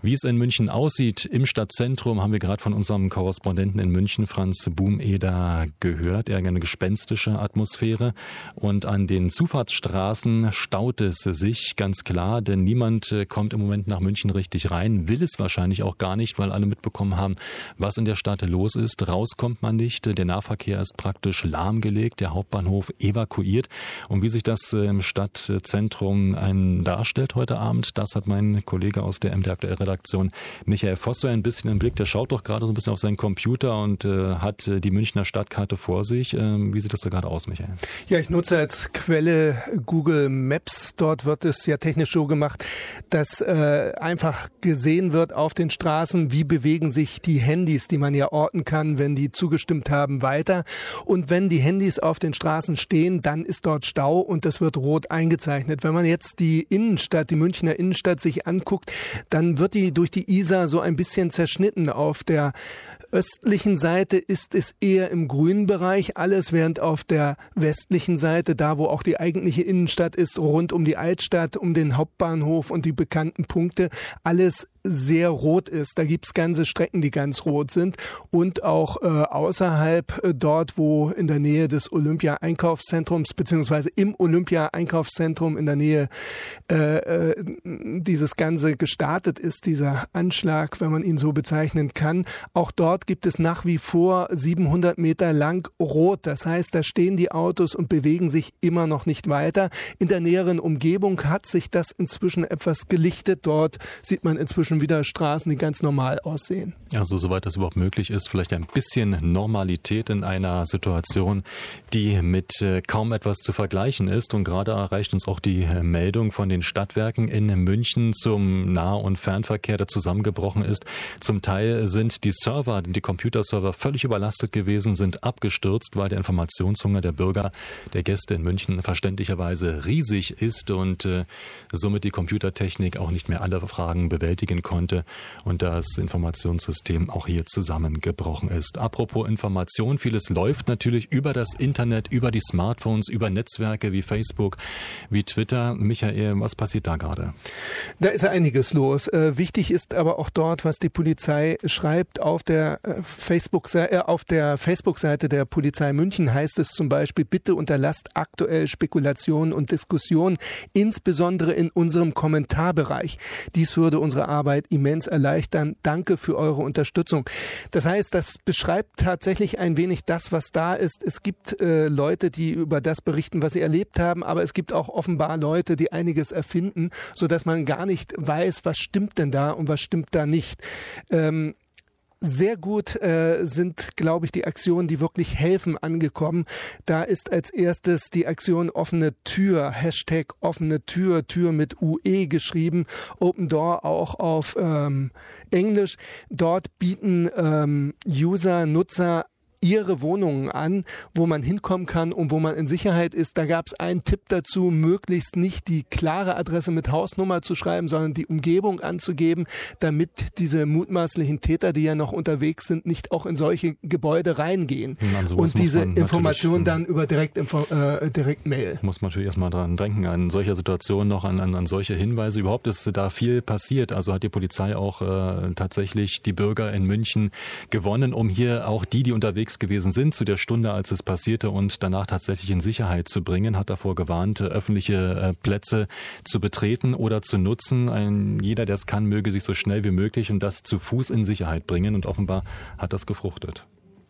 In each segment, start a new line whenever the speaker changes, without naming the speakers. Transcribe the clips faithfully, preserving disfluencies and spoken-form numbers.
Wie es in München aussieht, im Stadtzentrum, haben wir gerade von unserem Korrespondenten in München, Franz Bumeder, gehört. Eher eine gespenstische Atmosphäre. Und an den Zufahrtsstraßen staut es sich ganz klar, denn niemand kommt im Moment nach München richtig rein, will es wahrscheinlich auch gar nicht, weil alle mitbekommen haben, was in der Stadt los ist. Raus kommt man nicht. Der Nahverkehr ist praktisch lahmgelegt, der Hauptbahnhof evakuiert. Und wie sich das im Stadtzentrum ein darstellt heute Abend, das hat mein Kollege aus der M D Aktuell-Redaktion Michael Voss so ein bisschen im Blick. Der schaut doch gerade so ein bisschen auf seinen Computer und äh, hat äh, die Münchner Stadtkarte vor sich. Ähm, wie sieht das da gerade aus, Michael?
Ja, ich nutze als Quelle Google Maps. Dort wird es ja technisch so gemacht, dass äh, einfach gesehen wird auf den Straßen, wie bewegen sich die Handys, die man ja orten kann, wenn die zugestimmt haben, weiter. Und wenn die Handys auf den Straßen stehen, dann ist dort Stau und das wird rot eingezeichnet. Wenn man jetzt die Innenstadt, die Münchner Innenstadt sich anguckt, dann wird die durch die Isar so ein bisschen zerschnitten. Auf der östlichen Seite ist es eher im grünen Bereich alles, während auf der westlichen Seite, da wo auch die eigentliche Innenstadt ist, rund um die Altstadt, um den Hauptbahnhof und die bekannten Punkte, alles sehr rot ist. Da gibt's ganze Strecken, die ganz rot sind. Und auch äh, außerhalb äh, dort, wo in der Nähe des Olympia-Einkaufszentrums beziehungsweise im Olympia-Einkaufszentrum in der Nähe äh, äh, dieses Ganze gestartet ist, dieser Anschlag, wenn man ihn so bezeichnen kann. Auch dort gibt es nach wie vor siebenhundert Meter lang rot. Das heißt, da stehen die Autos und bewegen sich immer noch nicht weiter. In der näheren Umgebung hat sich das inzwischen etwas gelichtet. Dort sieht man inzwischen wieder Straßen, die ganz normal aussehen.
Also soweit das überhaupt möglich ist, vielleicht ein bisschen Normalität in einer Situation, die mit äh, kaum etwas zu vergleichen ist. Und gerade erreicht uns auch die äh, Meldung von den Stadtwerken in München zum Nah- und Fernverkehr, der zusammengebrochen ist. Zum Teil sind die Server, die Computerserver völlig überlastet gewesen, sind abgestürzt, weil der Informationshunger der Bürger, der Gäste in München verständlicherweise riesig ist und äh, somit die Computertechnik auch nicht mehr alle Fragen bewältigen konnte und das Informationssystem auch hier zusammengebrochen ist. Apropos Information, vieles läuft natürlich über das Internet, über die Smartphones, über Netzwerke wie Facebook, wie Twitter. Michael, was passiert da gerade?
Da ist einiges los. Äh, wichtig ist aber auch dort, was die Polizei schreibt. Auf der äh, Facebook, äh, auf der Facebook-Seite der Polizei München heißt es zum Beispiel: Bitte unterlasst aktuell Spekulationen und Diskussionen, insbesondere in unserem Kommentarbereich. Dies würde unsere Arbeit immens erleichtern. Danke für eure Unterstützung. Das heißt, das beschreibt tatsächlich ein wenig das, was da ist. Es gibt äh, Leute, die über das berichten, was sie erlebt haben, aber es gibt auch offenbar Leute, die einiges erfinden, sodass man gar nicht weiß, was stimmt denn da und was stimmt da nicht. Ähm, Sehr gut äh, sind, glaube ich, die Aktionen, die wirklich helfen, angekommen. Da ist als erstes die Aktion Offene Tür, Hashtag Offene Tür, Tür mit U E geschrieben, Open Door auch auf ähm, Englisch. Dort bieten ähm, User, Nutzer ihre Wohnungen an, wo man hinkommen kann und wo man in Sicherheit ist. Da gab es einen Tipp dazu, möglichst nicht die klare Adresse mit Hausnummer zu schreiben, sondern die Umgebung anzugeben, damit diese mutmaßlichen Täter, die ja noch unterwegs sind, nicht auch in solche Gebäude reingehen. Und diese Information dann über Direkt, äh, Direktmail.
Muss man natürlich erstmal dran denken, an solcher Situation noch, an, an, an solche Hinweise. Überhaupt ist da viel passiert. Also hat die Polizei auch äh, tatsächlich die Bürger in München gewonnen, um hier auch die, die unterwegs gewesen sind zu der Stunde, als es passierte und danach tatsächlich in Sicherheit zu bringen, hat davor gewarnt, öffentliche Plätze zu betreten oder zu nutzen. Ein, jeder, der es kann, möge sich so schnell wie möglich und das zu Fuß in Sicherheit bringen und offenbar hat das gefruchtet.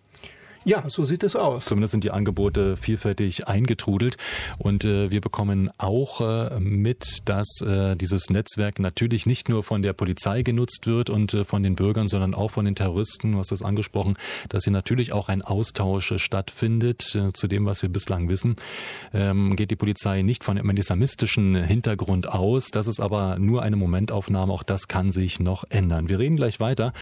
Ja, so sieht es aus.
Zumindest sind die Angebote vielfältig eingetrudelt und äh, wir bekommen auch äh, mit, dass äh, dieses Netzwerk natürlich nicht nur von der Polizei genutzt wird und äh, von den Bürgern, sondern auch von den Terroristen. Du hast das angesprochen, dass hier natürlich auch ein Austausch äh, stattfindet. Äh, zu dem, was wir bislang wissen, ähm, geht die Polizei nicht von einem islamistischen Hintergrund aus. Das ist aber nur eine Momentaufnahme. Auch das kann sich noch ändern. Wir reden gleich weiter